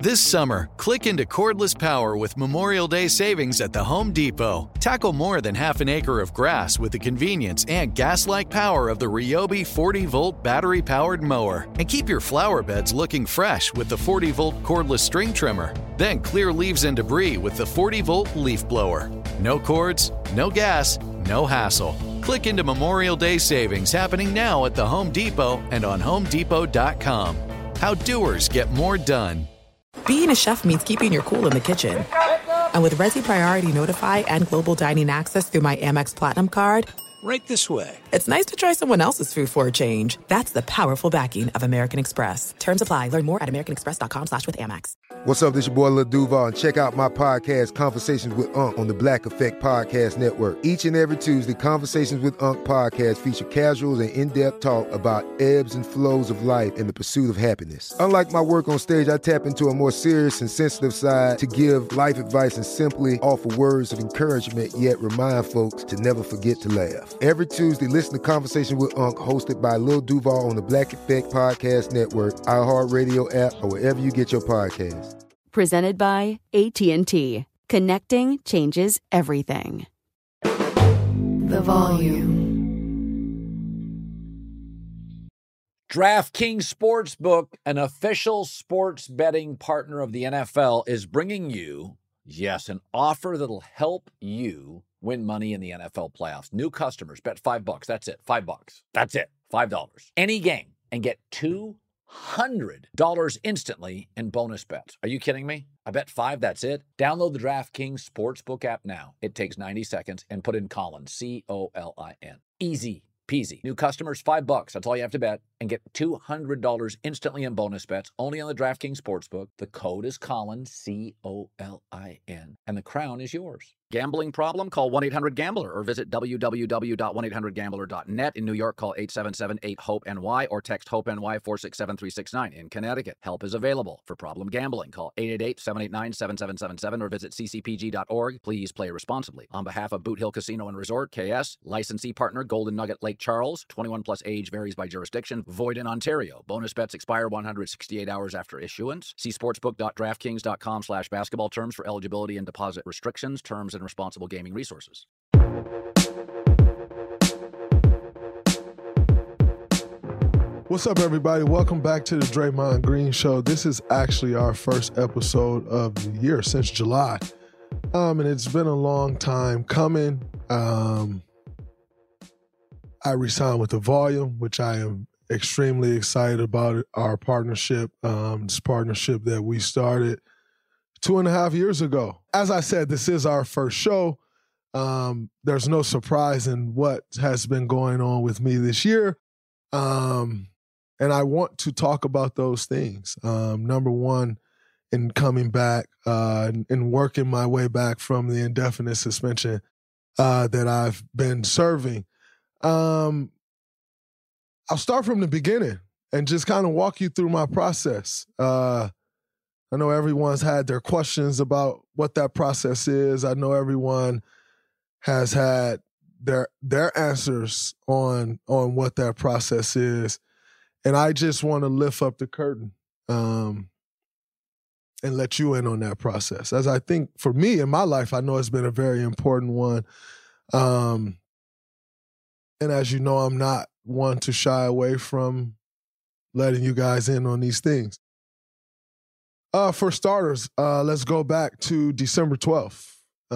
This summer, click into cordless power with Memorial Day savings at the Home Depot. Tackle more than half an acre of grass with the convenience and gas-like power of the Ryobi 40-volt battery-powered mower. And keep your flower beds looking fresh with the 40-volt cordless string trimmer. Then clear leaves and debris with the 40-volt leaf blower. No cords, no gas, no hassle. Click into Memorial Day savings happening now at the Home Depot and on HomeDepot.com. How doers get more done. Being a chef means keeping your cool in the kitchen. And with Resi Priority Notify and Global Dining Access through my Amex Platinum card, right this way. It's nice to try someone else's food for a change. That's the powerful backing of American Express. Terms apply. Learn more at americanexpress.com/withAmex. What's up? This your boy Lil Duval, and check out my podcast, Conversations with Unc, on the Black Effect Podcast Network. Each and every Tuesday, Conversations with Unc podcast feature casuals and in-depth talk about ebbs and flows of life and the pursuit of happiness. Unlike my work on stage, I tap into a more serious and sensitive side to give life advice and simply offer words of encouragement, yet remind folks to never forget to laugh. Every Tuesday, listen to Conversation with Unc, hosted by Lil Duval on the Black Effect Podcast Network, iHeartRadio app, or wherever you get your podcasts. Presented by AT&T. Connecting changes everything. The Volume. DraftKings Sportsbook, an official sports betting partner of the NFL, is bringing you, yes, an offer that'll help you win money in the NFL playoffs. New customers bet $5. That's it. $5. That's it. $5. Any game and get $200 instantly in bonus bets. Are you kidding me? I bet $5, that's it. Download the DraftKings Sportsbook app now. It takes 90 seconds and put in Colin, C-O-L-I-N. Easy peasy. New customers, $5. That's all you have to bet. And get $200 instantly in bonus bets only on the DraftKings Sportsbook. The code is Colin, C-O-L-I-N. And the crown is yours. Gambling problem? Call 1-800-GAMBLER or visit www.1800gambler.net. In New York, call 877-8-HOPE-NY or text HOPE-NY 467-369. In Connecticut, help is available. For problem gambling, call 888-789-7777 or visit ccpg.org. Please play responsibly. On behalf of Boot Hill Casino and Resort, KS, licensee partner Golden Nugget Lake Charles, 21 plus age varies by jurisdiction, void in Ontario. Bonus bets expire 168 hours after issuance. See sportsbook.draftkings.com/basketball terms for eligibility and deposit restrictions, terms, and responsible gaming resources. What's up, everybody? Welcome back to the Draymond Green Show. This is actually our first episode of the year since July. And it's been a long time coming. I re-signed with The Volume, which I am extremely excited about. Our partnership, this partnership that we started 2.5 years ago. As I said, this is our first show. There's no surprise in what has been going on with me this year. And I want to talk about those things. Number one, in coming back and working my way back from the indefinite suspension that I've been serving. I'll start from the beginning and just kind of walk you through my process. I know everyone's had their questions about what that process is. I know everyone has had their answers on what that process is. And I just want to lift up the curtain and let you in on that process. As I think for me in my life, I know it's been a very important one. And as you know, I'm not one to shy away from letting you guys in on these things. For starters, let's go back to December 12th.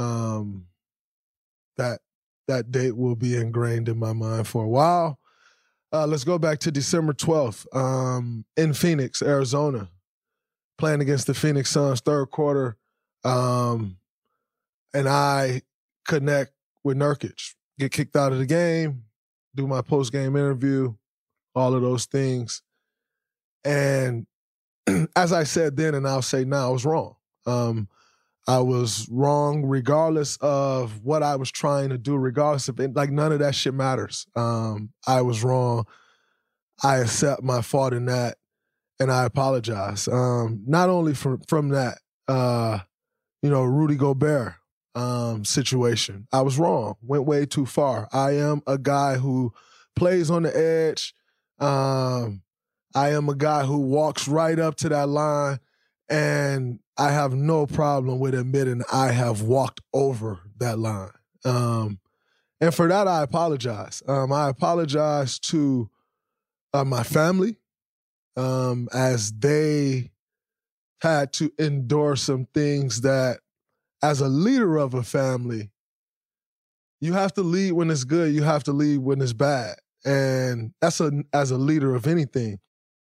That date will be ingrained in my mind for a while. Let's go back to December 12th in Phoenix, Arizona, playing against the Phoenix Suns, third quarter. And I connect with Nurkic, get kicked out of the game, do my post-game interview, all of those things. And as I said then, and I'll say now, I was wrong. I was wrong regardless of what I was trying to do, regardless of it. Like, none of that shit matters. I was wrong. I accept my fault in that, and I apologize. Not only from that, Rudy Gobert situation. I was wrong. Went way too far. I am a guy who plays on the edge. I am a guy who walks right up to that line And I have no problem with admitting I have walked over that line. And for that, I apologize. I apologize to my family as they had to endure some things that, as a leader of a family, you have to lead when it's good. You have to lead when it's bad. And that's as a leader of anything.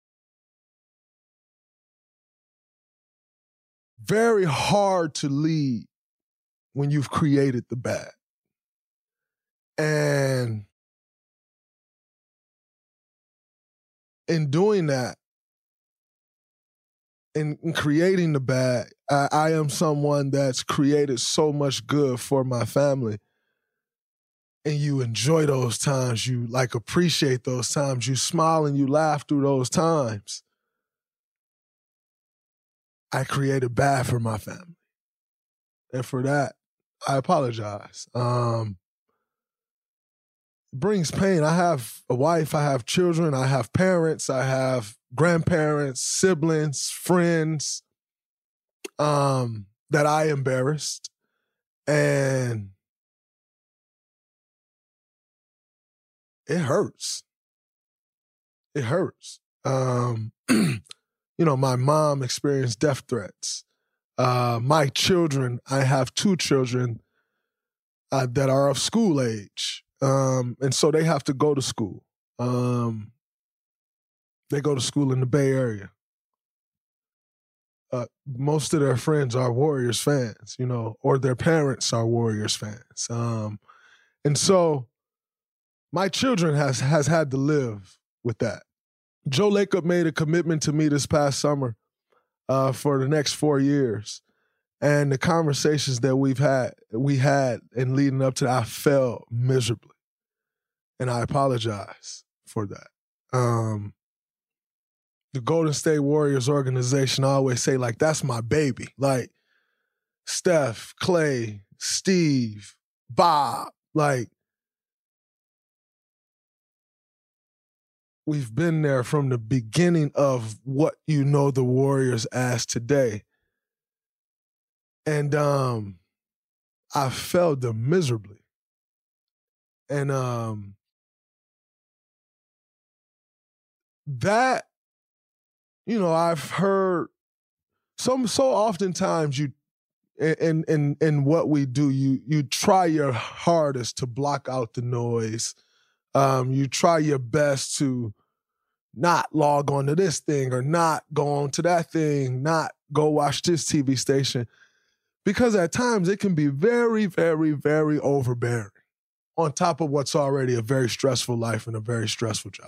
Very hard to lead when you've created the bad. And in doing that, in creating the bad, I am someone that's created so much good for my family. And you enjoy those times. You appreciate those times. You smile and you laugh through those times. I created bad for my family. And for that, I apologize. It brings pain. I have a wife, I have children, I have parents, I have grandparents, siblings, friends that I embarrassed. And it hurts. It hurts. My mom experienced death threats. My children, I have 2 children that are of school age. And so they have to go to school. They go to school in the Bay Area. Most of their friends are Warriors fans, or their parents are Warriors fans. And so my children has had to live with that. Joe Lacob made a commitment to me this past summer for the next 4 years. And the conversations that we had in leading up to that, I failed miserably. And I apologize for that. The Golden State Warriors organization, I always say, that's my baby. Steph, Clay, Steve, Bob, we've been there from the beginning of what the Warriors as today. And I failed them miserably. And that, I've heard so oftentimes in what we do, you try your hardest to block out the noise. You try your best to not log on to this thing or not go on to that thing, not go watch this TV station. Because at times it can be very, very, very overbearing on top of what's already a very stressful life and a very stressful job.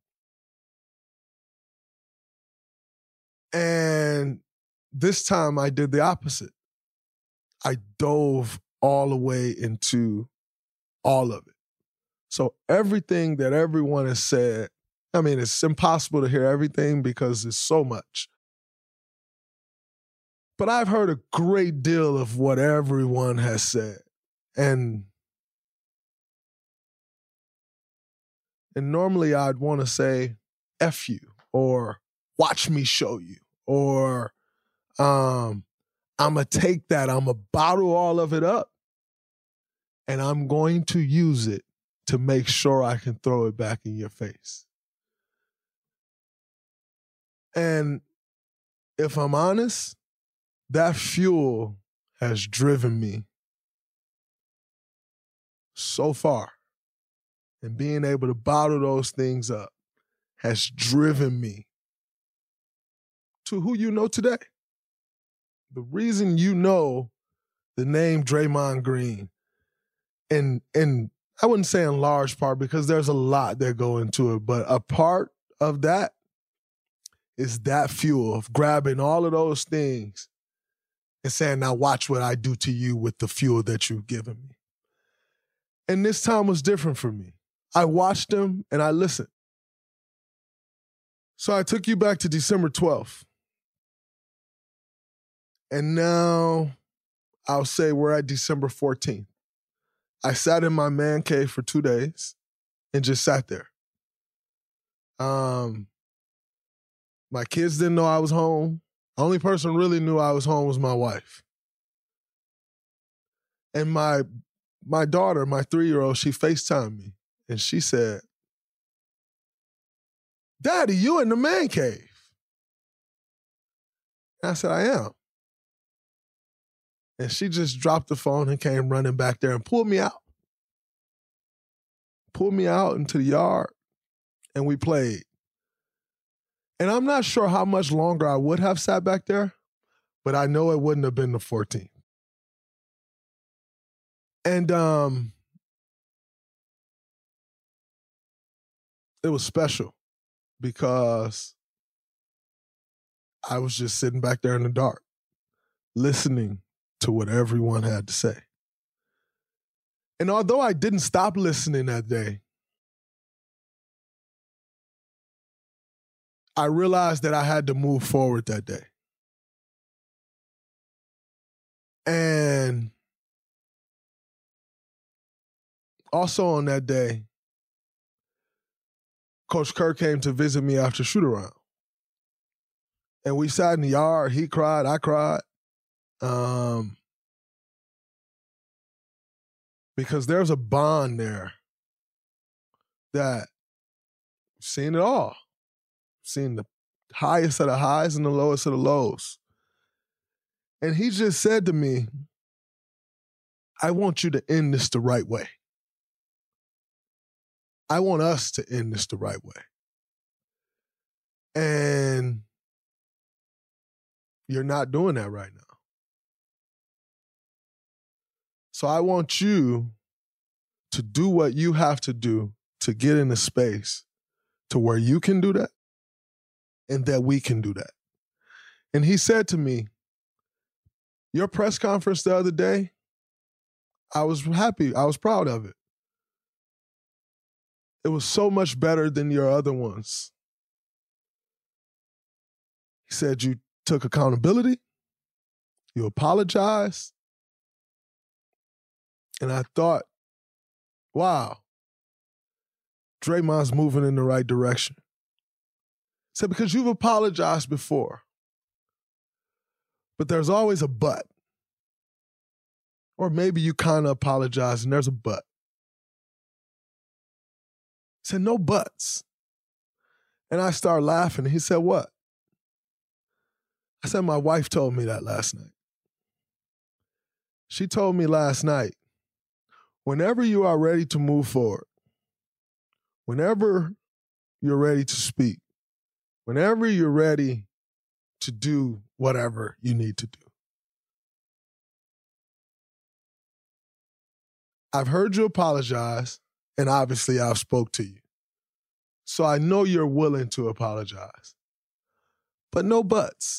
And this time I did the opposite. I dove all the way into all of it. So everything that everyone has said, it's impossible to hear everything because there's so much. But I've heard a great deal of what everyone has said. And normally I'd want to say, F you, or watch me show you, or I'm going to take that, I'm going to bottle all of it up, and I'm going to use it to make sure I can throw it back in your face. And if I'm honest, that fuel has driven me so far. And being able to bottle those things up has driven me to who you know today. The reason you know the name Draymond Green, and I wouldn't say in large part because there's a lot that go into it, but a part of that is that fuel of grabbing all of those things and saying, now watch what I do to you with the fuel that you've given me. And this time was different for me. I watched them and I listened. So I took you back to December 12th. And now I'll say we're at December 14th. I sat in my man cave for 2 days and just sat there. My kids didn't know I was home. The only person who really knew I was home was my wife. And my daughter, my 3-year-old, she FaceTimed me and she said, "Daddy, you in the man cave." And I said, "I am." And she just dropped the phone and came running back there and pulled me out. Pulled me out into the yard and we played. And I'm not sure how much longer I would have sat back there, but I know it wouldn't have been the 14th. And it was special because I was just sitting back there in the dark, listening to what everyone had to say. And although I didn't stop listening that day, I realized that I had to move forward that day. And also on that day, Coach Kerr came to visit me after shoot-around. And we sat in the yard. He cried. I cried. Because there's a bond there that I've seen it all. I've seen the highest of the highs and the lowest of the lows. And he just said to me, "I want you to end this the right way. I want us to end this the right way. And you're not doing that right now. So I want you to do what you have to do to get in a space to where you can do that and that we can do that." And he said to me, "Your press conference the other day, I was happy. I was proud of it. It was so much better than your other ones." He said, "You took accountability. You apologized." And I thought, wow, Draymond's moving in the right direction. He said, "Because you've apologized before, but there's always a but. Or maybe you kind of apologize and there's a but." He said, "No buts." And I started laughing. And he said, "What?" I said, "My wife told me that last night. She told me last night, whenever you are ready to move forward, whenever you're ready to speak, whenever you're ready to do whatever you need to do, I've heard you apologize, and obviously I've spoke to you. So I know you're willing to apologize. But no buts.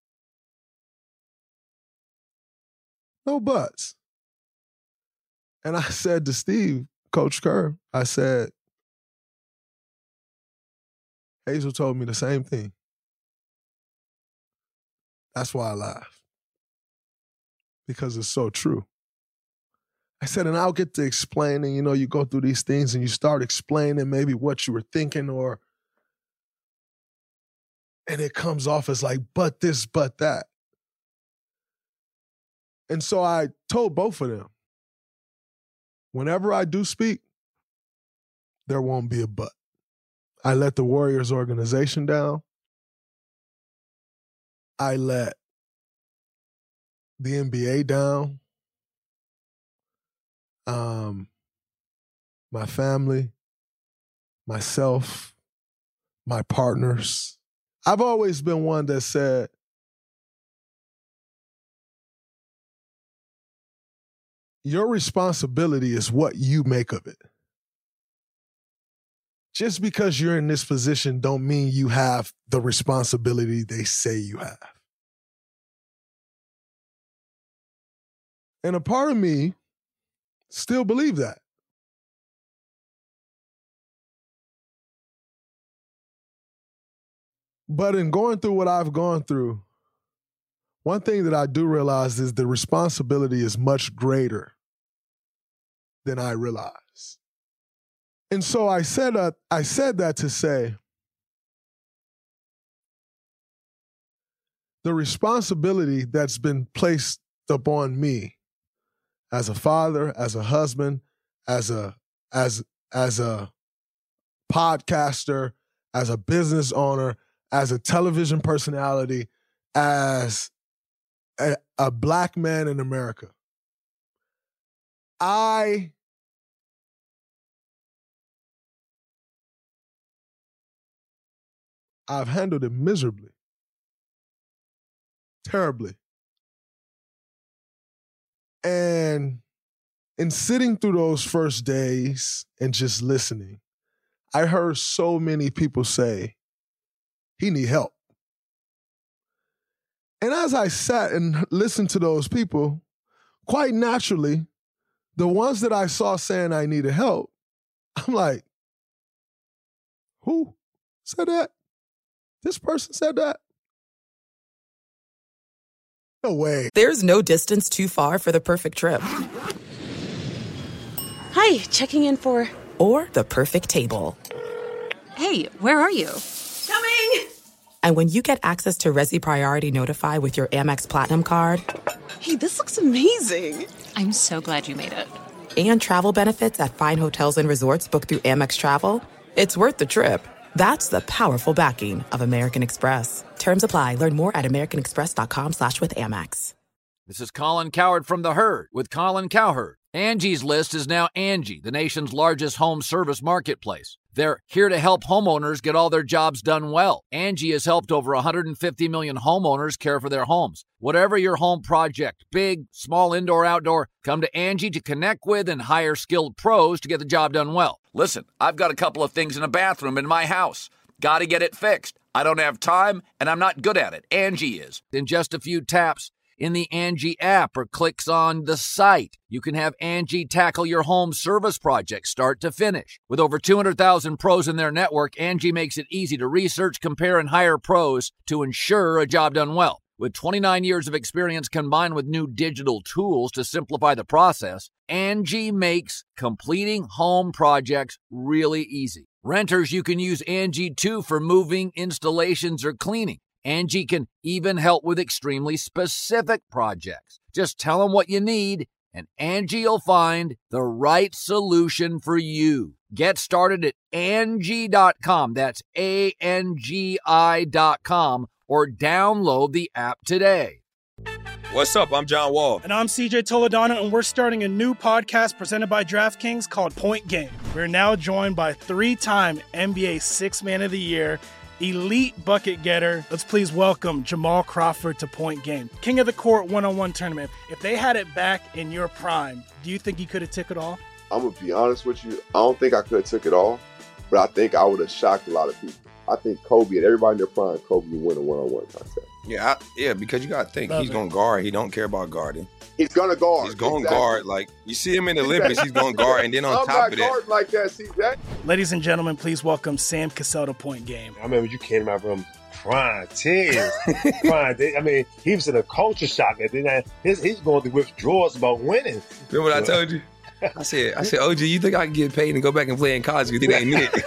No buts." And I said to Steve, Coach Kerr, I said, "Hazel told me the same thing. That's why I laughed. Because it's so true." I said, and I'll get to explaining, you go through these things and you start explaining maybe what you were thinking and it comes off as like, but this, but that. And so I told both of them, whenever I do speak, there won't be a but. I let the Warriors organization down. I let the NBA down. My family, myself, my partners. I've always been one that said, your responsibility is what you make of it. Just because you're in this position don't mean you have the responsibility they say you have. And a part of me still believe that. But in going through what I've gone through, one thing that I do realize is the responsibility is much greater than I realize. And so I said that to say, the responsibility that's been placed upon me as a father, as a husband, as a podcaster, as a business owner, as a television personality, as a black man in America. I've handled it miserably, terribly. And in sitting through those first days and just listening, I heard so many people say, he need help. And as I sat and listened to those people, quite naturally, the ones that I saw saying I needed help, I'm like, who said that? This person said that? No way. There's no distance too far for the perfect trip. Hi, checking in for... Or the perfect table. Hey, where are you? Coming! And when you get access to Resi Priority Notify with your Amex Platinum card... Hey, this looks amazing. I'm so glad you made it. And travel benefits at fine hotels and resorts booked through Amex Travel, it's worth the trip. That's the powerful backing of American Express. Terms apply. Learn more at americanexpress.com/withAmex. This is Colin Cowherd from The Herd with Colin Cowherd. Angie's List is now Angie, the nation's largest home service marketplace. They're here to help homeowners get all their jobs done well. Angie has helped over 150 million homeowners care for their homes. Whatever your home project, big, small, indoor, outdoor, come to Angie to connect with and hire skilled pros to get the job done well. Listen, I've got a couple of things in a bathroom in my house. Got to get it fixed. I don't have time, and I'm not good at it. Angie is. In just a few taps in the Angie app or clicks on the site, you can have Angie tackle your home service project start to finish. With over 200,000 pros in their network, Angie makes it easy to research, compare, and hire pros to ensure a job done well. With 29 years of experience combined with new digital tools to simplify the process, Angie makes completing home projects really easy. Renters, you can use Angie too for moving, installations, or cleaning. Angie can even help with extremely specific projects. Just tell them what you need, and Angie will find the right solution for you. Get started at Angie.com. That's ANGI.com, or download the app today. What's up? I'm John Wall. And I'm CJ Toledano, and we're starting a new podcast presented by DraftKings called Point Game. We're now joined by three-time NBA Sixth Man of the Year, elite bucket getter. Let's please welcome Jamal Crawford to Point Game. King of the Court one-on-one tournament. If they had it back in your prime, do you think you could have took it all? I'm going to be honest with you. I don't think I could have took it all, but I think I would have shocked a lot of people. I think Kobe and everybody in their prime, Kobe would win a one-on-one contest. Yeah, because you got to think, he's going to guard. He don't care about guarding. He's going to guard. He's going to guard. Like, you see him in the Olympics, he's going to guard. And then on top of that. I'm not guarding like that, CJ. Ladies and gentlemen, please welcome Sam Cassell to Point Game. I remember you came out from crying, tears. Crying. I mean, he was in a culture shock. And then he's going through withdrawals about winning. Remember what I told you? I said, OG, you think I can get paid and go back and play in college? You think that ain't it?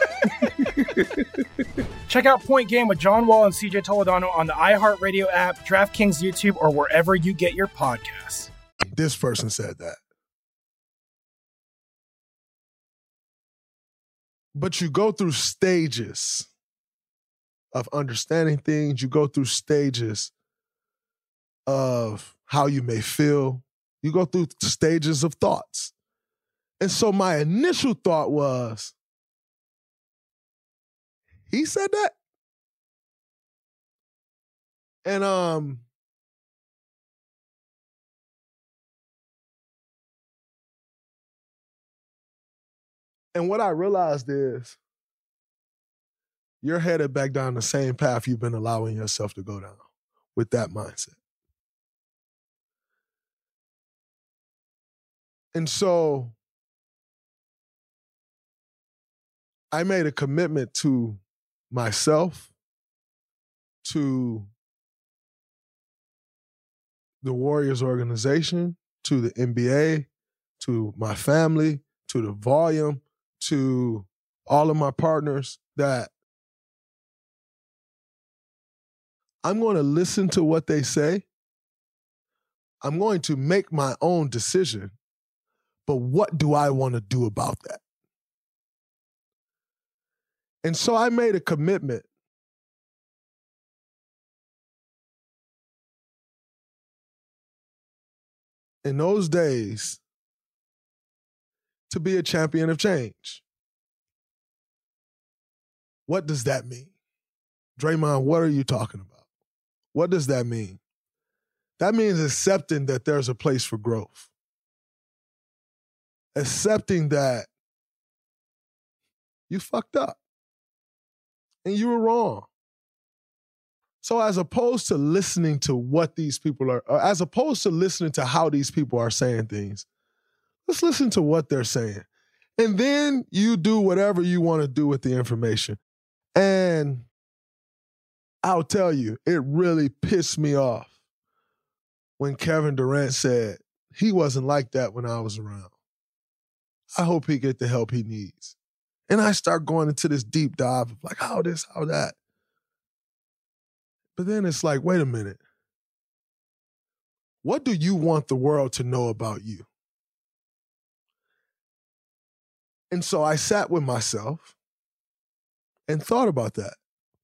Check out Point Game with John Wall and CJ Toledano on the iHeartRadio app, DraftKings YouTube, or wherever you get your podcasts. This person said that. But you go through stages of understanding things. You go through stages of how you may feel. You go through stages of thoughts. And so my initial thought was, he said that? And what I realized is you're headed back down the same path you've been allowing yourself to go down with that mindset. And so I made a commitment to myself, to the Warriors organization, to the NBA, to my family, to the volume, to all of my partners, that I'm going to listen to what they say. I'm going to make my own decision. But what do I want to do about that? And so I made a commitment. In those days, to be a champion of change. What does that mean? Draymond, what are you talking about? What does that mean? That means accepting that there's a place for growth. Accepting that you fucked up and you were wrong. So as opposed to listening to what these people are, or as opposed to listening to how these people are saying things, let's listen to what they're saying. And then you do whatever you want to do with the information. And I'll tell you, it really pissed me off when Kevin Durant said he wasn't like that when I was around. I hope he get the help he needs. And I start going into this deep dive of like, how this, how that. But then it's like, wait a minute. What do you want the world to know about you? And so I sat with myself and thought about that.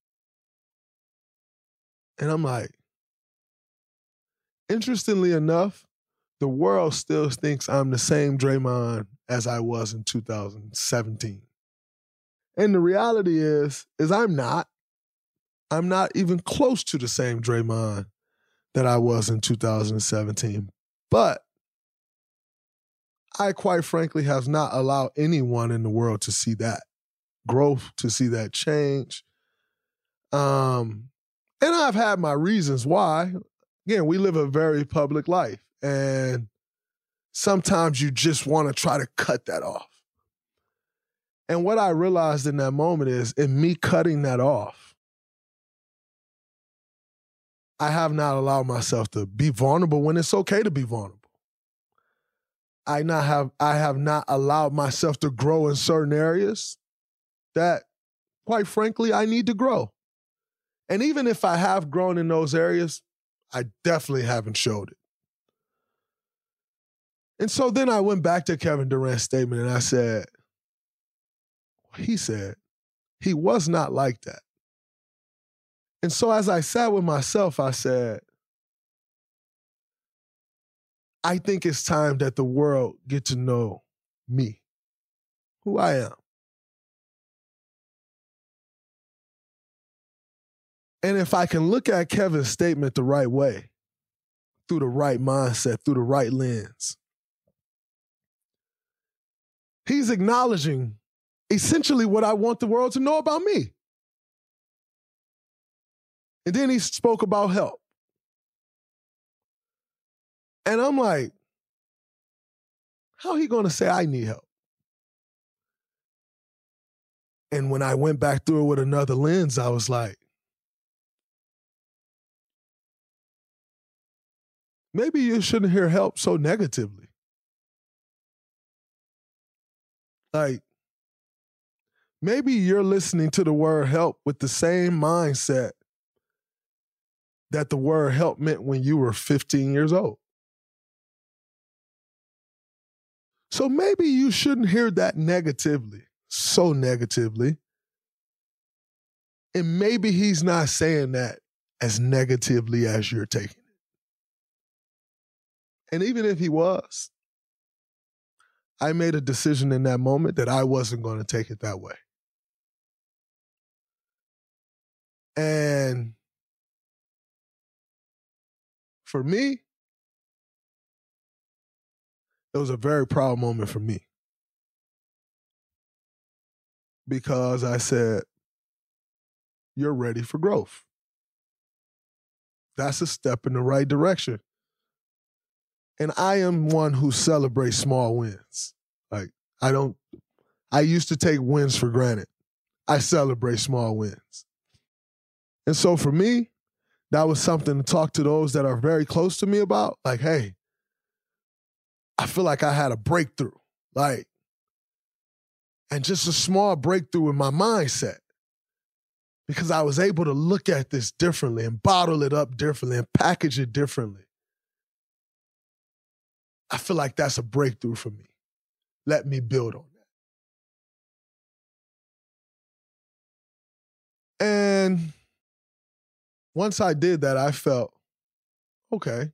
And I'm like, interestingly enough, the world still thinks I'm the same Draymond as I was in 2017. And the reality is I'm not. I'm not even close to the same Draymond that I was in 2017. But I quite frankly have not allowed anyone in the world to see that growth, to see that change. And I've had my reasons why. Again, we live a very public life. And sometimes you just want to try to cut that off. And what I realized in that moment is, in me cutting that off, I have not allowed myself to be vulnerable when it's okay to be vulnerable. I have not allowed myself to grow in certain areas that, quite frankly, I need to grow. And even if I have grown in those areas, I definitely haven't showed it. And so then I went back to Kevin Durant's statement and I said, he said, he was not like that. And so as I sat with myself, I said, I think it's time that the world get to know me, who I am. And if I can look at Kevin's statement the right way, through the right mindset, through the right lens, he's acknowledging essentially what I want the world to know about me. And then he spoke about help. And I'm like, how he going to say I need help? And when I went back through it with another lens, I was like, maybe you shouldn't hear help so negatively. Like, maybe you're listening to the word help with the same mindset that the word help meant when you were 15 years old. So maybe you shouldn't hear that negatively, so negatively. And maybe he's not saying that as negatively as you're taking it. And even if he was, I made a decision in that moment that I wasn't going to take it that way. And for me, it was a very proud moment for me. Because I said, you're ready for growth. That's a step in the right direction. And I am one who celebrates small wins. Like, I used to take wins for granted. I celebrate small wins. And so for me, that was something to talk to those that are very close to me about. Like, hey, I feel like I had a breakthrough. Like, and just a small breakthrough in my mindset. because I was able to look at this differently and bottle it up differently and package it differently. I feel like that's a breakthrough for me. Let me build on that. And once I did that, I felt, okay,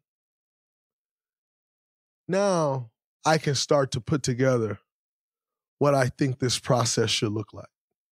now I can start to put together what I think this process should look like.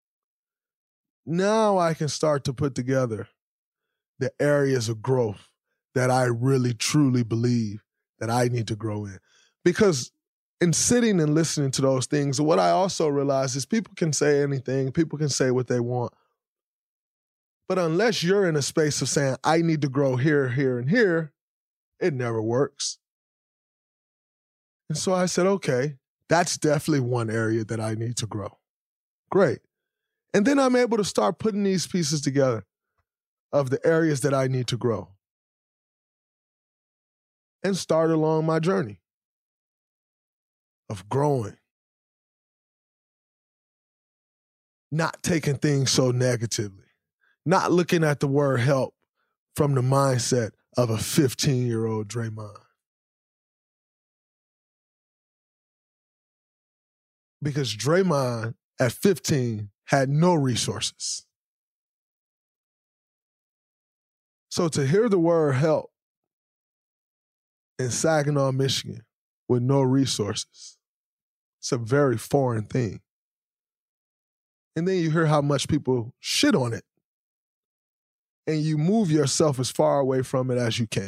Now I can start to put together the areas of growth that I really, truly believe that I need to grow in. Because in sitting and listening to those things, what I also realize is people can say anything, people can say what they want. But unless you're in a space of saying, I need to grow here, here, and here, it never works. And so I said, okay, that's definitely one area that I need to grow. Great. And then I'm able to start putting these pieces together of the areas that I need to grow and start along my journey of growing, not taking things so negatively, not looking at the word help from the mindset of a 15-year-old Draymond. Because Draymond at 15 had no resources. So to hear the word help in Saginaw, Michigan with no resources, it's a very foreign thing. And then you hear how much people shit on it. And you move yourself as far away from it as you can.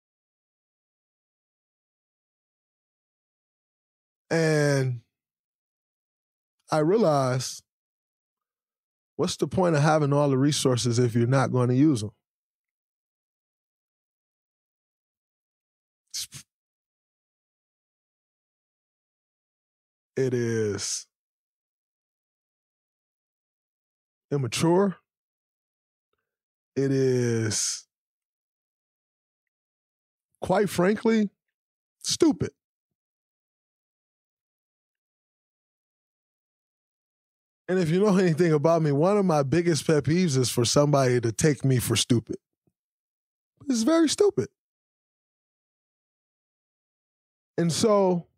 And I realized, what's the point of having all the resources if you're not going to use them? It is immature. It is, quite frankly, stupid. And if you know anything about me, one of my biggest pet peeves is for somebody to take me for stupid. It's very stupid. And so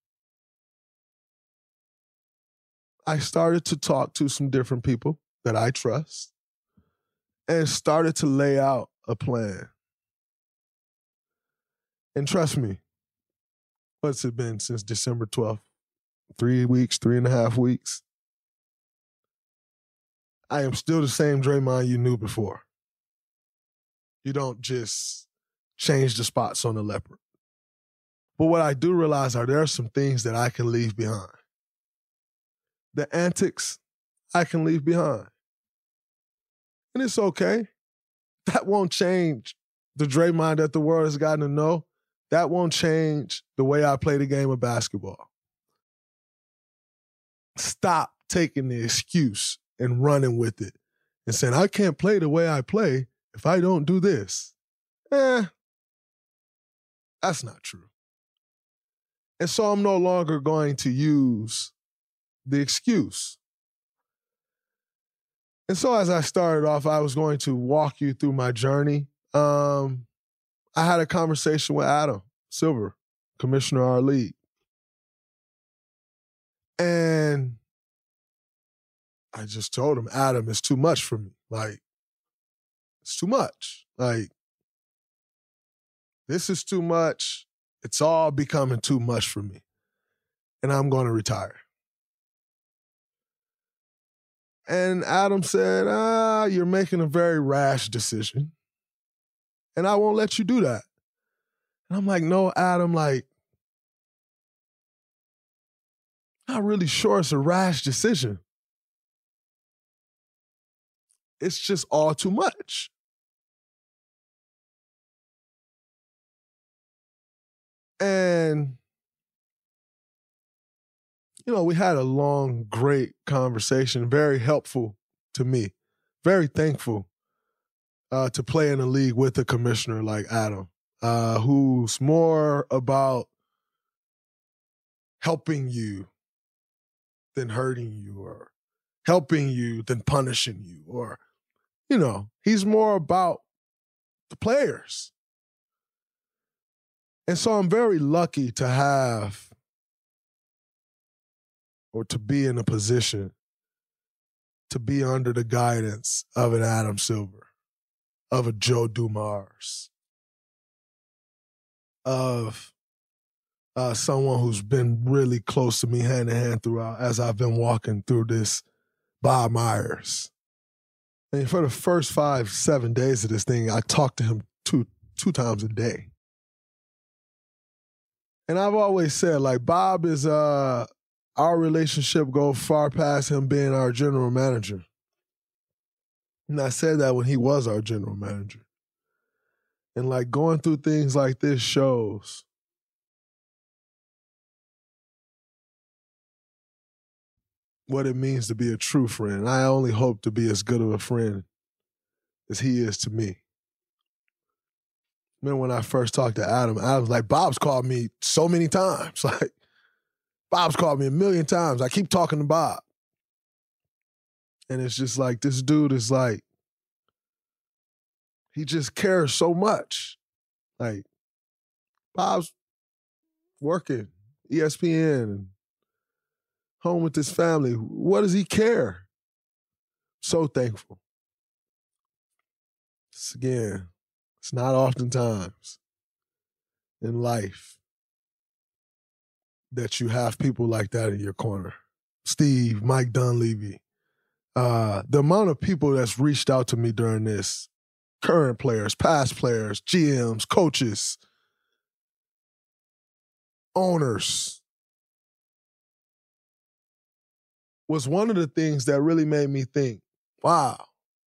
I started to talk to some different people that I trust and started to lay out a plan. And trust me, what's it been since December 12th? 3 weeks, 3.5 weeks. I am still the same Draymond you knew before. You don't just change the spots on the leopard. But what I do realize are there are some things that I can leave behind. The antics, I can leave behind. And it's okay. That won't change the Draymond that the world has gotten to know. That won't change the way I play the game of basketball. Stop taking the excuse and running with it and saying, I can't play the way I play if I don't do this. That's not true. And so I'm no longer going to use the excuse. And so as I started off, I was going to walk you through my journey. I had a conversation with Adam Silver, commissioner of our league. And I just told him, Adam, it's too much for me. Like, it's too much. Like, this is too much. It's all becoming too much for me. And I'm going to retire. And Adam said, you're making a very rash decision. And I won't let you do that. And I'm like, no, Adam, like, not really sure it's a rash decision. It's just all too much. And, you know, we had a long, great conversation, very helpful to me, very thankful to play in a league with a commissioner like Adam, who's more about helping you than hurting you, or helping you than punishing you, or he's more about the players. And so I'm very lucky to have or to be in a position to be under the guidance of an Adam Silver, of a Joe Dumars, of someone who's been really close to me hand in hand throughout as I've been walking through this, Bob Myers. And for the first 5-7 days of this thing, I talked to him two times a day. And I've always said, like, Bob is, our relationship goes far past him being our general manager. And I said that when he was our general manager. And, like, going through things like this shows what it means to be a true friend. I only hope to be as good of a friend as he is to me. Remember when I first talked to Adam, I was like, Bob's called me so many times. Like, Bob's called me 1,000,000 times. I keep talking to Bob. And it's just like, this dude is like, he just cares so much. Like, Bob's working, ESPN, and home with his family. What does he care? So thankful. Again, it's not oftentimes in life that you have people like that in your corner. Steve, Mike Dunleavy. The amount of people that's reached out to me during this, current players, past players, GMs, coaches, owners, was one of the things that really made me think, wow,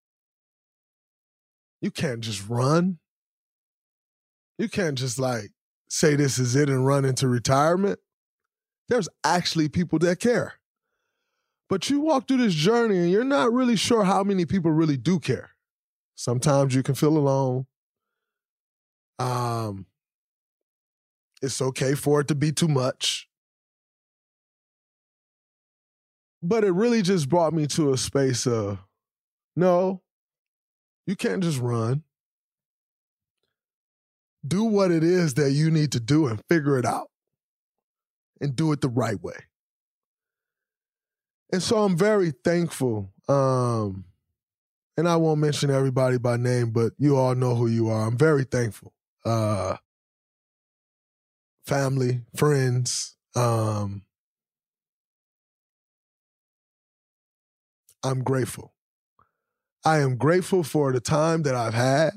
you can't just run. You can't just like say this is it and run into retirement. There's actually people that care. But you walk through this journey and you're not really sure how many people really do care. Sometimes you can feel alone. It's okay for it to be too much. But it really just brought me to a space of, no, you can't just run. Do what it is that you need to do and figure it out. And do it the right way. And so I'm very thankful. And I won't mention everybody by name, but you all know who you are. I'm very thankful. Family, friends. I'm grateful. I am grateful for the time that I've had.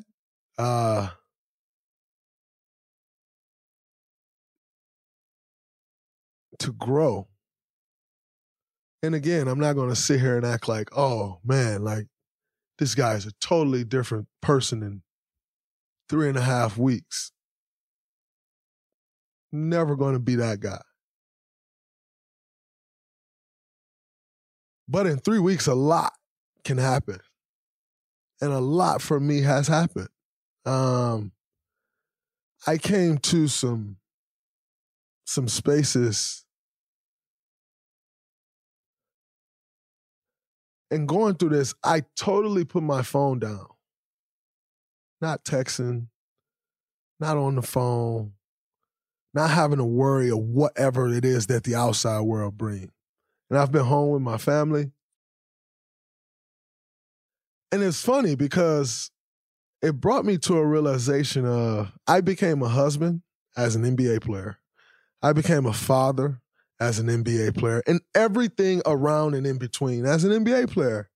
To grow. And again, I'm not going to sit here and act like, oh, man, like this guy is a totally different person in 3.5 weeks. Never going to be that guy. But in 3 weeks, a lot can happen. And a lot for me has happened. I came to some spaces. And going through this, I totally put my phone down. Not texting, not on the phone, not having to worry of whatever it is that the outside world brings. And I've been home with my family. And it's funny because it brought me to a realization of I became a husband as an NBA player. I became a father as an NBA player, and everything around and in between as an NBA player.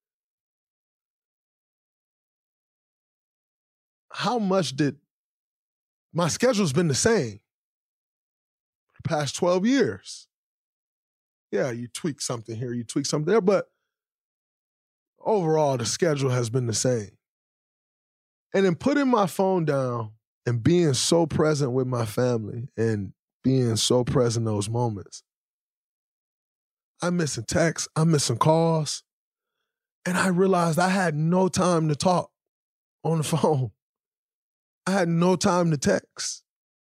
How much did my schedule's been the same for the past 12 years? Yeah, you tweak something here, you tweak something there, but overall, the schedule has been the same. And in putting my phone down and being so present with my family and being so present in those moments, I'm missing texts, I'm missing calls, and I realized I had no time to talk on the phone. I had no time to text.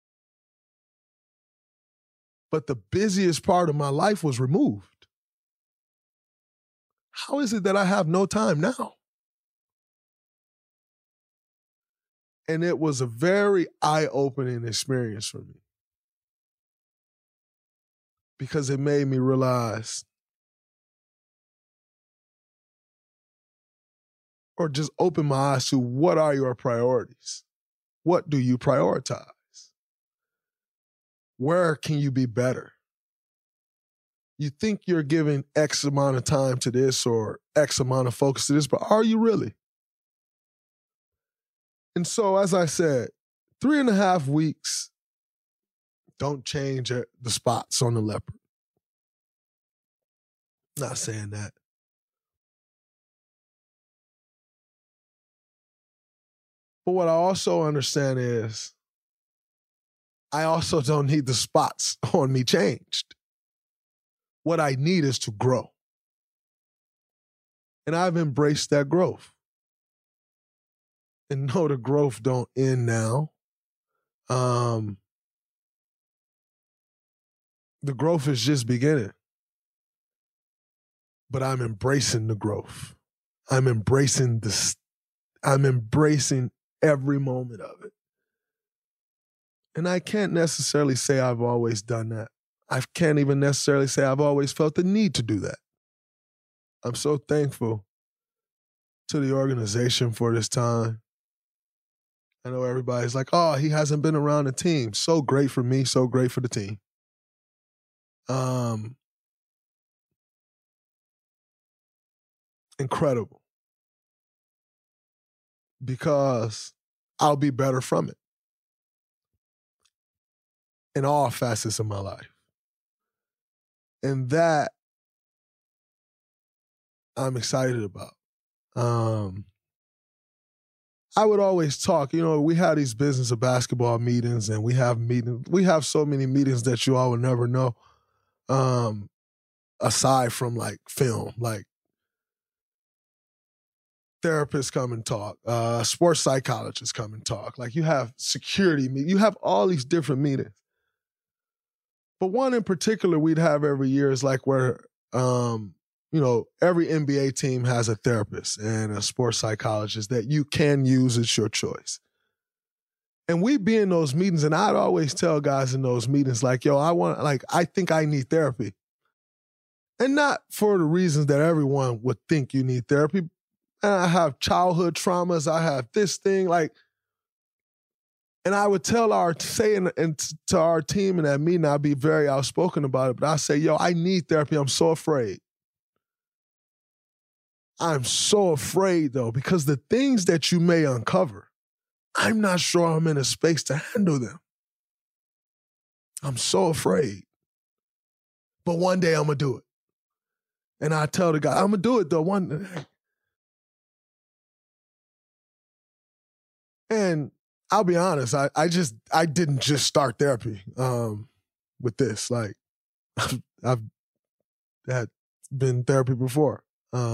But the busiest part of my life was removed. How is it that I have no time now? And it was a very eye-opening experience for me because it made me realize, or just open my eyes to, what are your priorities? What do you prioritize? Where can you be better? You think you're giving X amount of time to this or X amount of focus to this, but are you really? And so, as I said, 3.5 weeks don't change the spots on the leopard. Not saying that. But what I also understand is I also don't need the spots on me changed. What I need is to grow. And I've embraced that growth. And no, the growth don't end now. The growth is just beginning. But I'm embracing the growth. I'm embracing every moment of it. And I can't necessarily say I've always done that. I can't even necessarily say I've always felt the need to do that. I'm so thankful to the organization for this time. I know everybody's like, oh, he hasn't been around the team. So great for me, so great for the team. Incredible. Because I'll be better from it. In all facets of my life. And that I'm excited about. I would always talk, we have these business of basketball meetings, and we have so many meetings that you all will never know, aside from like film, like therapists come and talk, sports psychologists come and talk, like you have security meetings, you have all these different meetings. But one in particular we'd have every year is like where, every NBA team has a therapist and a sports psychologist that you can use. It's your choice. And we'd be in those meetings, and I'd always tell guys in those meetings, like, yo, I think I need therapy. And not for the reasons that everyone would think you need therapy. And I have childhood traumas. I have this thing, and I would tell to our team in that meeting, I'd be very outspoken about it, but I say, yo, I need therapy. I'm so afraid. I'm so afraid, though, because the things that you may uncover, I'm not sure I'm in a space to handle them. I'm so afraid. But one day I'm going to do it. And I tell the guy, I'm going to do it, though, one day. And I'll be honest, I didn't just start therapy with this. Like, I've had been therapy before.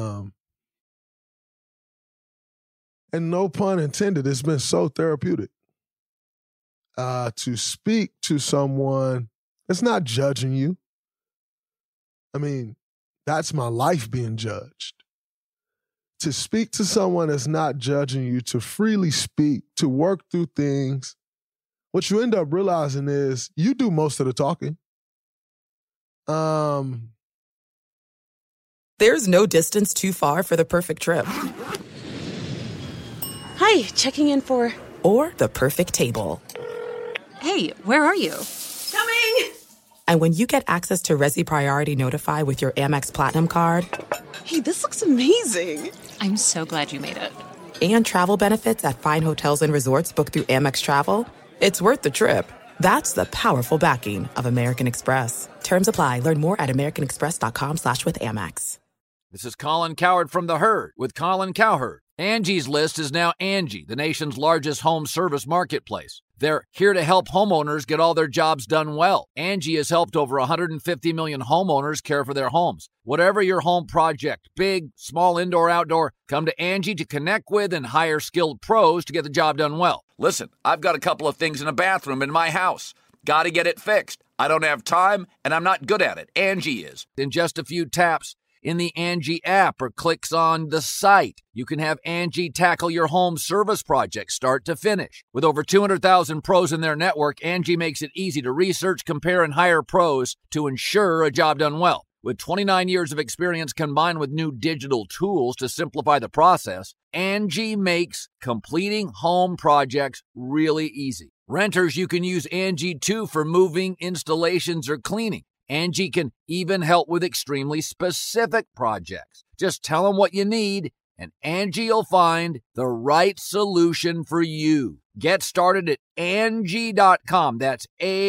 And no pun intended, it's been so therapeutic to speak to someone that's not judging you. I mean, that's my life being judged. To speak to someone that's not judging you, to freely speak, to work through things, what you end up realizing is you do most of the talking. There's no distance too far for the perfect trip. Hi, checking in for... Or the perfect table. Hey, where are you? Coming! And when you get access to Resi Priority Notify with your Amex Platinum card... Hey, this looks amazing. I'm so glad you made it. And travel benefits at fine hotels and resorts booked through Amex Travel, it's worth the trip. That's the powerful backing of American Express. Terms apply. Learn more at americanexpress.com/withAmex. This is Colin Cowherd from The Herd with Colin Cowherd. Angie's List is now Angie, the nation's largest home service marketplace. They're here to help homeowners get all their jobs done well. Angie has helped over 150 million homeowners care for their homes. Whatever your home project, big, small, indoor, outdoor, come to Angie to connect with and hire skilled pros to get the job done well. Listen, I've got a couple of things in a bathroom in my house. Got to get it fixed. I don't have time, and I'm not good at it. Angie is. In just a few taps, in the Angie app or clicks on the site. You can have Angie tackle your home service project start to finish. With over 200,000 pros in their network, Angie makes it easy to research, compare, and hire pros to ensure a job done well. With 29 years of experience combined with new digital tools to simplify the process, Angie makes completing home projects really easy. Renters, you can use Angie too for moving, installations, or cleaning. Angie can even help with extremely specific projects. Just tell them what you need, and Angie will find the right solution for you. Get started at Angie.com. That's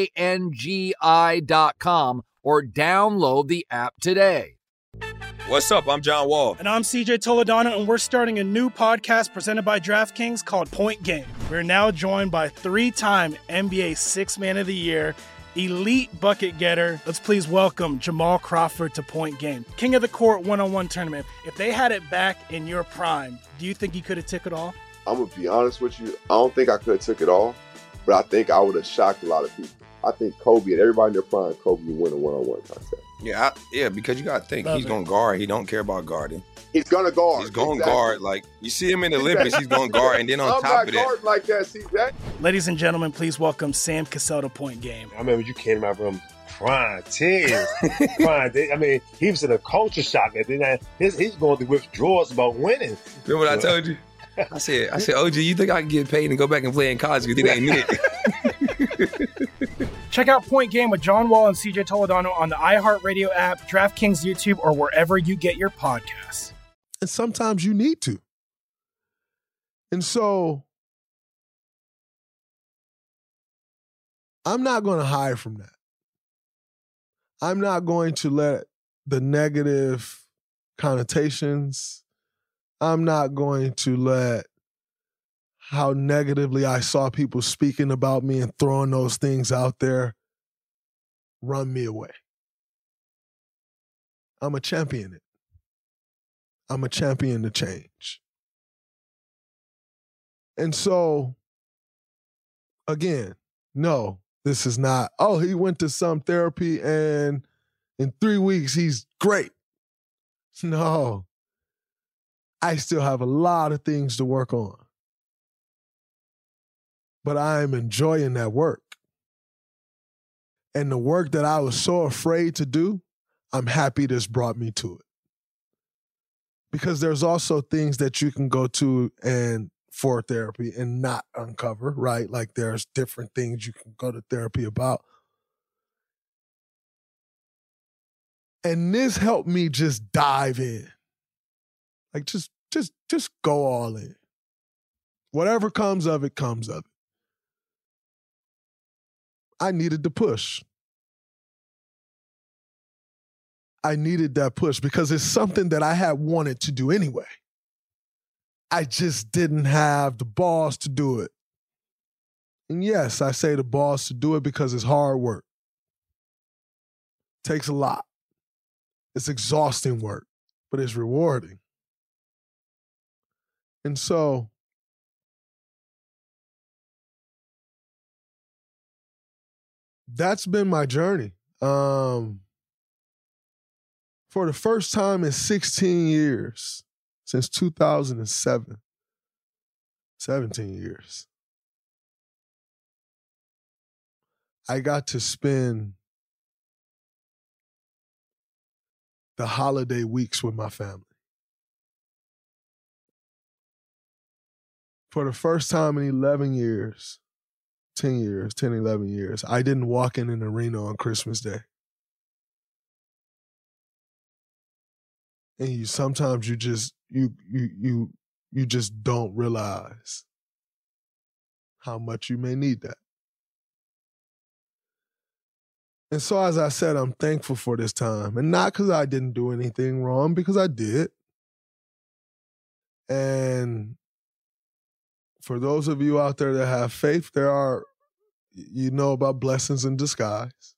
ANGI.com, or download the app today. What's up? I'm John Wall. And I'm CJ Toledano, and we're starting a new podcast presented by DraftKings called Point Game. We're now joined by three-time NBA Sixth Man of the Year, elite bucket getter. Let's please welcome Jamal Crawford to Point Game. King of the Court one-on-one tournament. If they had it back in your prime, do you think you could have took it all? I'm going to be honest with you. I don't think I could have took it all, but I think I would have shocked a lot of people. I think Kobe and everybody in their prime, Kobe would win a one-on-one contest. Yeah, because you got to think he's going to guard. He don't care about guarding. He's going to guard. He's going to guard. Like, you see him in the Olympics, he's going to guard. And then on top of that. I'm not guarding like that, CJ. Ladies and gentlemen, please welcome Sam Cassell to Point Game. I remember you came to my room crying, tears, crying. I mean, he was in a culture shock. And then he's going through withdrawals about winning. Remember what I told you? I said, OG, you think I can get paid and go back and play in college? You think that ain't it? Check out Point Game with John Wall and CJ Toledano on the iHeartRadio app, DraftKings YouTube, or wherever you get your podcasts. And sometimes you need to. And so I'm not going to hide from that. I'm not going to let the negative connotations, I'm not going to let how negatively I saw people speaking about me and throwing those things out there run me away. I'm a champion it. I'm a champion to change. And so, again, no, this is not, oh, he went to some therapy and in 3 weeks he's great. No, I still have a lot of things to work on. But I am enjoying that work. And the work that I was so afraid to do, I'm happy this brought me to it. Because there's also things that you can go to and for therapy and not uncover, right? Like there's different things you can go to therapy about. And this helped me just dive in. Like just go all in. Whatever comes of it, comes of it. I needed the push. I needed that push because it's something that I had wanted to do anyway. I just didn't have the balls to do it. And yes, I say the balls to do it because it's hard work. It takes a lot. It's exhausting work, but it's rewarding. And so that's been my journey. For the first time in 16 years, since 2007, 17 years, I got to spend the holiday weeks with my family. For the first time in 11 years, 10 years, 10, 11 years, I didn't walk in an arena on Christmas Day. And sometimes you just don't realize how much you may need that. And so, as I said, I'm thankful for this time. And not because I didn't do anything wrong, because I did. And for those of you out there that have faith, there are, you know about blessings in disguise.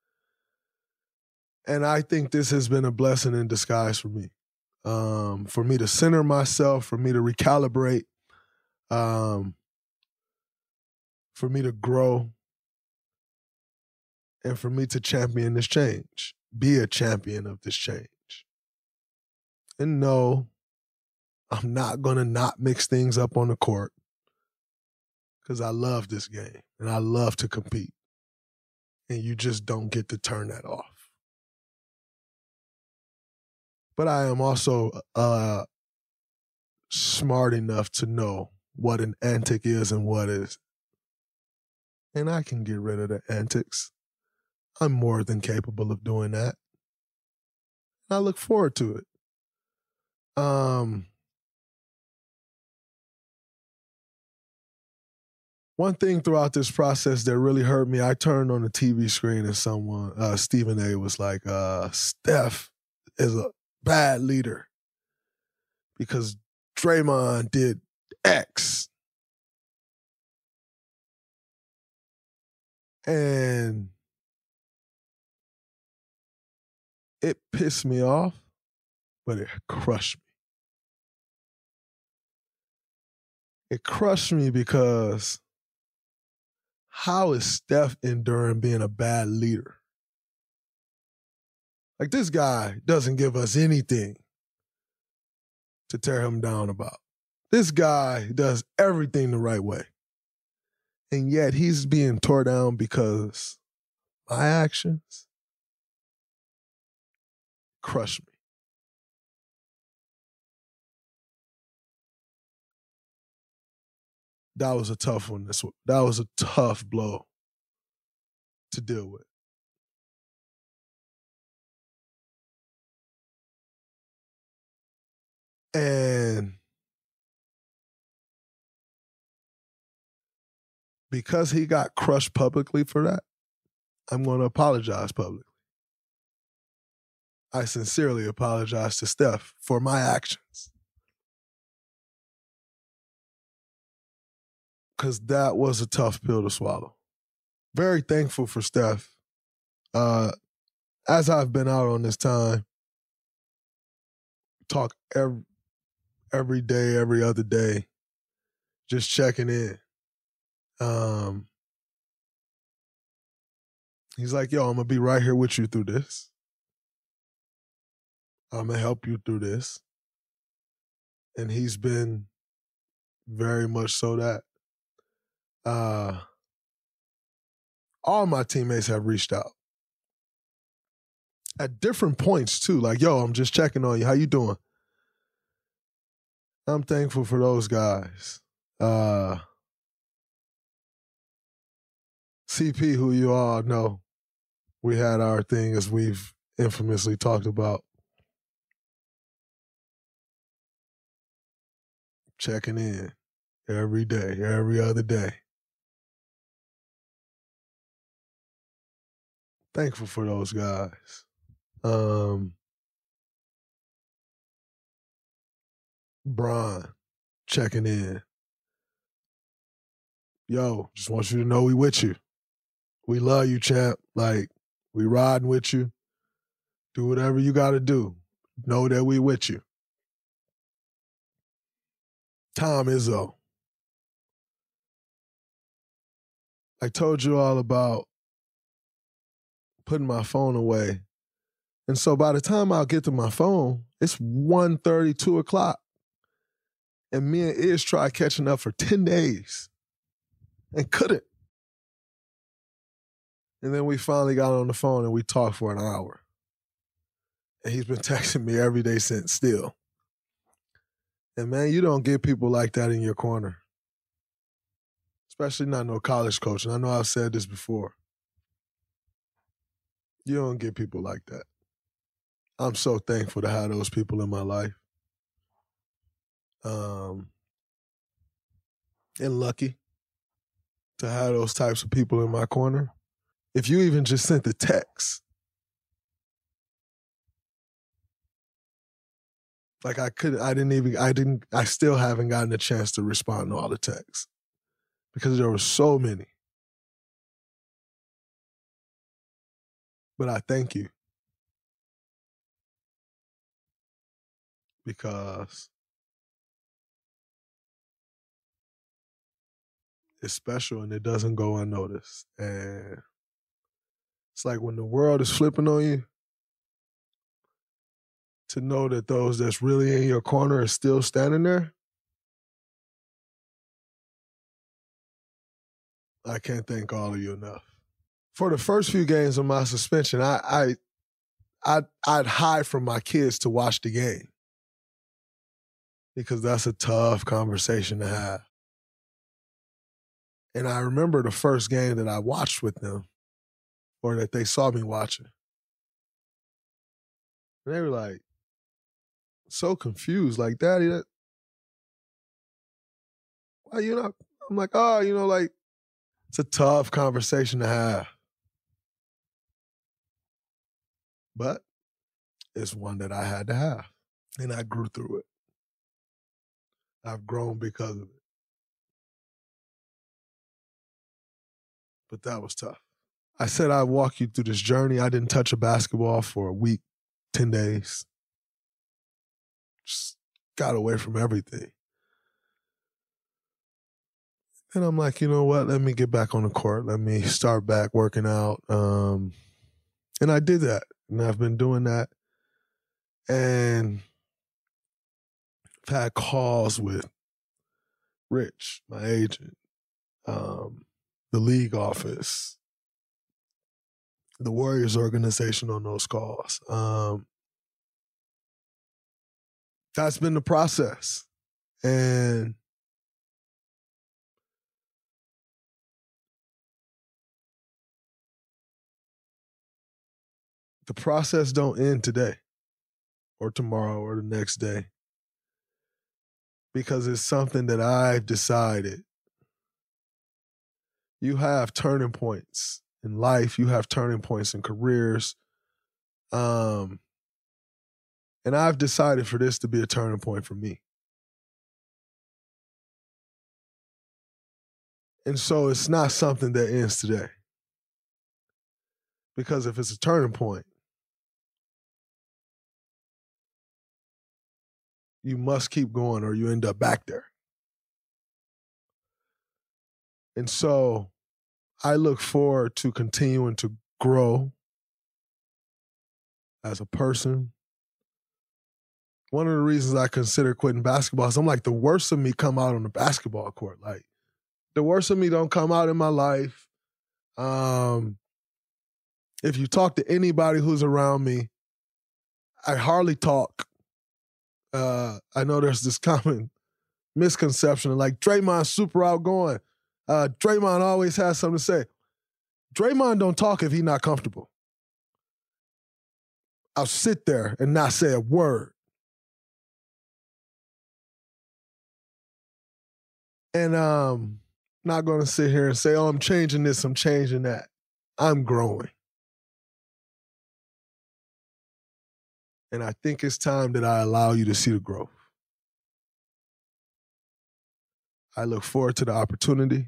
And I think this has been a blessing in disguise for me. For me to center myself, for me to recalibrate, for me to grow, and for me to champion this change, be a champion of this change. And no, I'm not going to not mix things up on the court because I love this game and I love to compete. And you just don't get to turn that off. But I am also smart enough to know what an antic is and what is. And I can get rid of the antics. I'm more than capable of doing that. I look forward to it. One thing throughout this process that really hurt me, I turned on the TV screen and someone, Stephen A. was like, Steph is a bad leader because Draymond did X. And it pissed me off, but it crushed me. It crushed me because how is Steph enduring being a bad leader? Like, this guy doesn't give us anything to tear him down about. This guy does everything the right way. And yet he's being tore down because my actions crush me. That was a tough one. That was a tough blow to deal with. And because he got crushed publicly for that, I'm going to apologize publicly. I sincerely apologize to Steph for my actions. Because that was a tough pill to swallow. Very thankful for Steph. As I've been out on this time, talk every day, every other day, just checking in. He's like, yo, I'm going to be right here with you through this. I'm going to help you through this. And he's been very much so that. All my teammates have reached out. At different points, too. Like, yo, I'm just checking on you. How you doing? I'm thankful for those guys. CP, who you all know, we had our thing, as we've infamously talked about. Checking in every day, every other day. Thankful for those guys. Bron, checking in. Yo, just want you to know we with you. We love you, champ. Like, we riding with you. Do whatever you got to do. Know that we with you. Tom Izzo. I told you all about putting my phone away. And so by the time I'll get to my phone, it's 1:30, 2 o'clock. And me and Ish tried catching up for 10 days and couldn't. And then we finally got on the phone and we talked for an hour. And he's been texting me every day since still. And man, you don't get people like that in your corner. Especially not no college coach. And I know I've said this before. You don't get people like that. I'm so thankful to have those people in my life. And lucky to have those types of people in my corner. If you even just sent the text, like I still haven't gotten a chance to respond to all the texts because there were so many. But I thank you because it's special and it doesn't go unnoticed. And it's like when the world is flipping on you, to know that those that's really in your corner are still standing there, I can't thank all of you enough. For the first few games of my suspension, I'd hide from my kids to watch the game because that's a tough conversation to have. And I remember the first game that I watched with them, or that they saw me watching. And they were like, so confused, like, Daddy, why you not? I'm like, oh, like, it's a tough conversation to have. But it's one that I had to have. And I grew through it. I've grown because of it. But that was tough. I said I'd walk you through this journey. I didn't touch a basketball for a week, 10 days. Just got away from everything. And I'm like, you know what? Let me get back on the court. Let me start back working out. And I did that. And I've been doing that. And I've had calls with Rich, my agent, the league office, the Warriors organization on those calls. That's been the process. And the process don't end today or tomorrow or the next day, because it's something that I've decided. You have turning points in life. You have turning points in careers. And I've decided for this to be a turning point for me. And so it's not something that ends today. Because if it's a turning point, you must keep going or you end up back there. And so I look forward to continuing to grow as a person. One of the reasons I consider quitting basketball is I'm like, the worst of me come out on the basketball court. Like, the worst of me don't come out in my life. If you talk to anybody who's around me, I hardly talk. I know there's this common misconception of like, Draymond's super outgoing. Draymond always has something to say. Draymond don't talk if he's not comfortable. I'll sit there and not say a word. And not going to sit here and say, oh, I'm changing this, I'm changing that. I'm growing. And I think it's time that I allow you to see the growth. I look forward to the opportunity.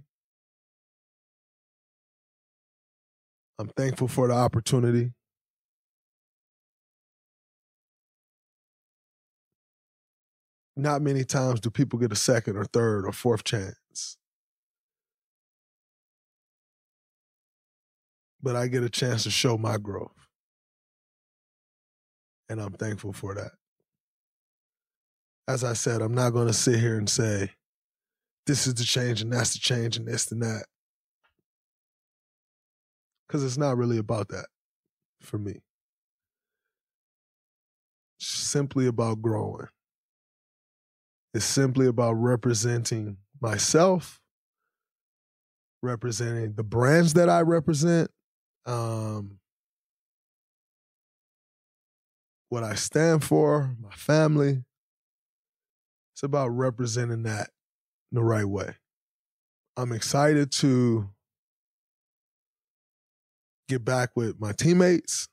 I'm thankful for the opportunity. Not many times do people get a second or third or fourth chance. But I get a chance to show my growth. And I'm thankful for that. As I said, I'm not going to sit here and say, this is the change and that's the change and this and that. Because it's not really about that for me. It's simply about growing. It's simply about representing myself, representing the brands that I represent, what I stand for, my family. It's about representing that in the right way. I'm excited to get back with my teammates.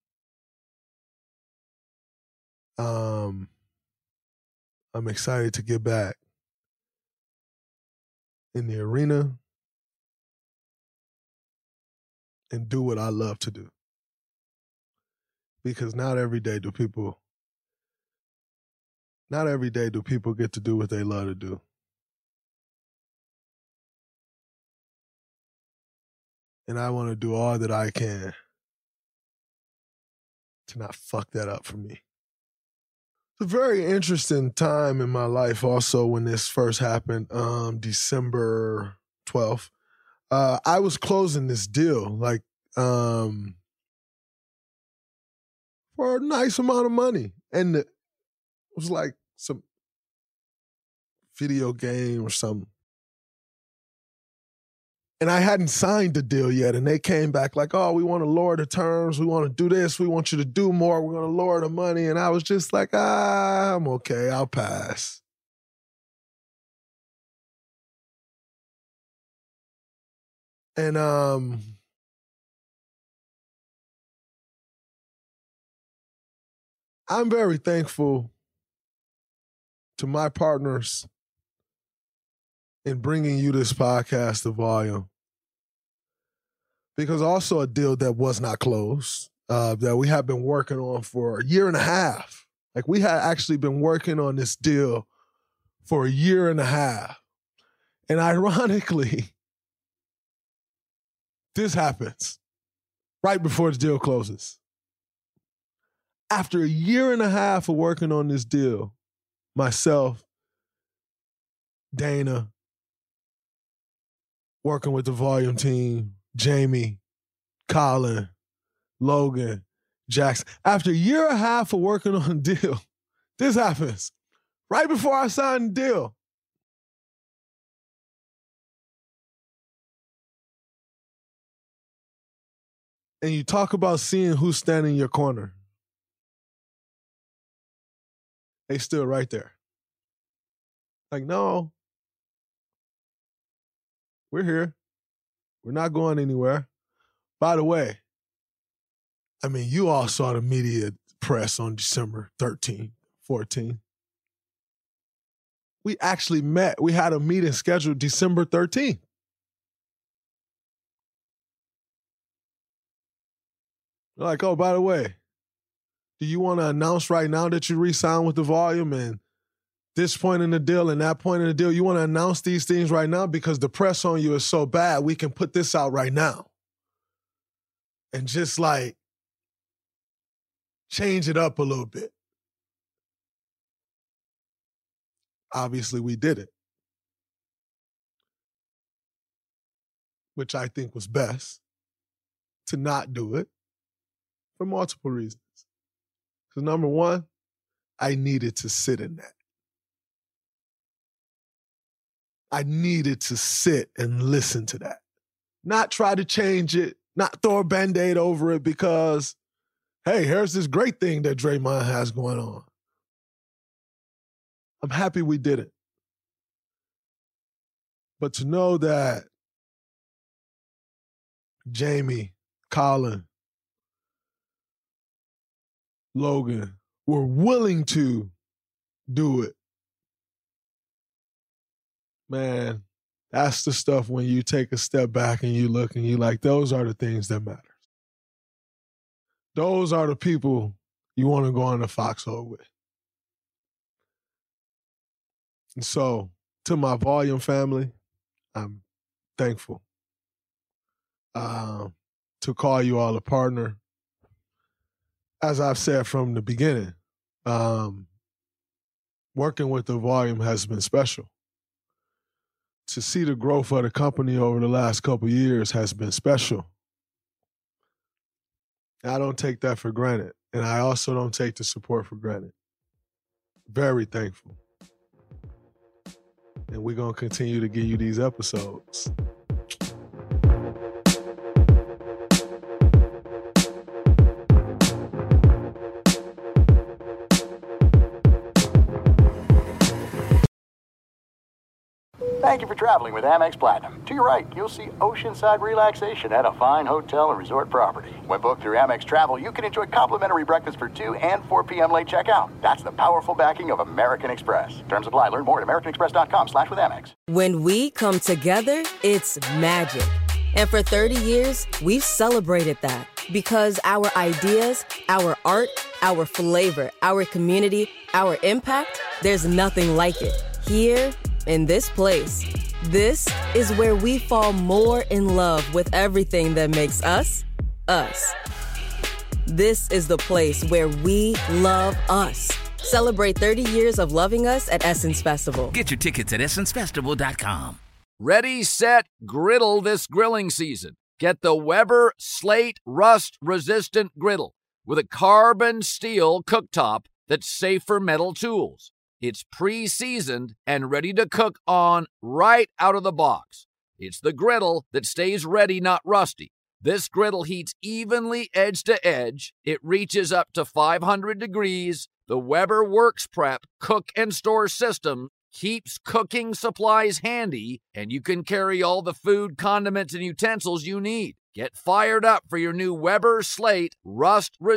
I'm excited to get back in the arena and do what I love to do. Because not every day do people get to do what they love to do. And I want to do all that I can to not fuck that up for me. a very interesting time in my life also when this first happened, December 12th. I was closing this deal, for a nice amount of money. And it was like some video game or something. And I hadn't signed the deal yet. And they came back like, oh, we want to lower the terms. We want to do this. We want you to do more. We're going to lower the money. And I was just like, I'm okay. I'll pass. And I'm very thankful to my partners in bringing you this podcast, The Volume, because also a deal that was not closed, that we have been working on for a year and a half. Like, we had actually been working on this deal for a year and a half. And ironically, this happens right before the deal closes. After a year and a half of working on this deal, myself, Dana, working with the Volume team, Jamie, Colin, Logan, Jackson. After a year and a half of working on the deal, this happens right before I signed the deal. And you talk about seeing who's standing in your corner. They stood right there. Like, no, we're here. We're not going anywhere. By the way, I mean, you all saw the media press on December 13, 14. We actually met. We had a meeting scheduled December 13th. They're like, oh, by the way, do you want to announce right now that you re-signed with the Volume, and this point in the deal and that point in the deal, you want to announce these things right now because the press on you is so bad, we can put this out right now. And just like change it up a little bit. Obviously, we did it, which I think was best to not do it for multiple reasons. Because number one, I needed to sit in that. I needed to sit and listen to that. Not try to change it, not throw a Band-Aid over it because, hey, here's this great thing that Draymond has going on. I'm happy we did it. But to know that Jamie, Colin, Logan were willing to do it, man, that's the stuff when you take a step back and you look and you like, those are the things that matter. Those are the people you want to go on the foxhole with. And so, to my Volume family, I'm thankful to call you all a partner. As I've said from the beginning, working with the Volume has been special. To see the growth of the company over the last couple of years has been special. I don't take that for granted. And I also don't take the support for granted. Very thankful. And we're going to continue to give you these episodes. Thank you for traveling with Amex Platinum. To your right, you'll see oceanside relaxation at a fine hotel and resort property. When booked through Amex Travel, you can enjoy complimentary breakfast for 2 and 4 p.m. late checkout. That's the powerful backing of American Express. Terms apply. Learn more at americanexpress.com/withAmex. When we come together, it's magic. And for 30 years, we've celebrated that. Because our ideas, our art, our flavor, our community, our impact, there's nothing like it. Here, in this place, this is where we fall more in love with everything that makes us, us. This is the place where we love us. Celebrate 30 years of loving us at Essence Festival. Get your tickets at essencefestival.com. Ready, set, griddle this grilling season. Get the Weber Slate rust-resistant griddle with a carbon steel cooktop that's safe for metal tools. It's pre-seasoned and ready to cook on right out of the box. It's the griddle that stays ready, not rusty. This griddle heats evenly edge to edge. It reaches up to 500 degrees. The Weber Works Prep cook and store system keeps cooking supplies handy, and you can carry all the food, condiments, and utensils you need. Get fired up for your new Weber Slate rust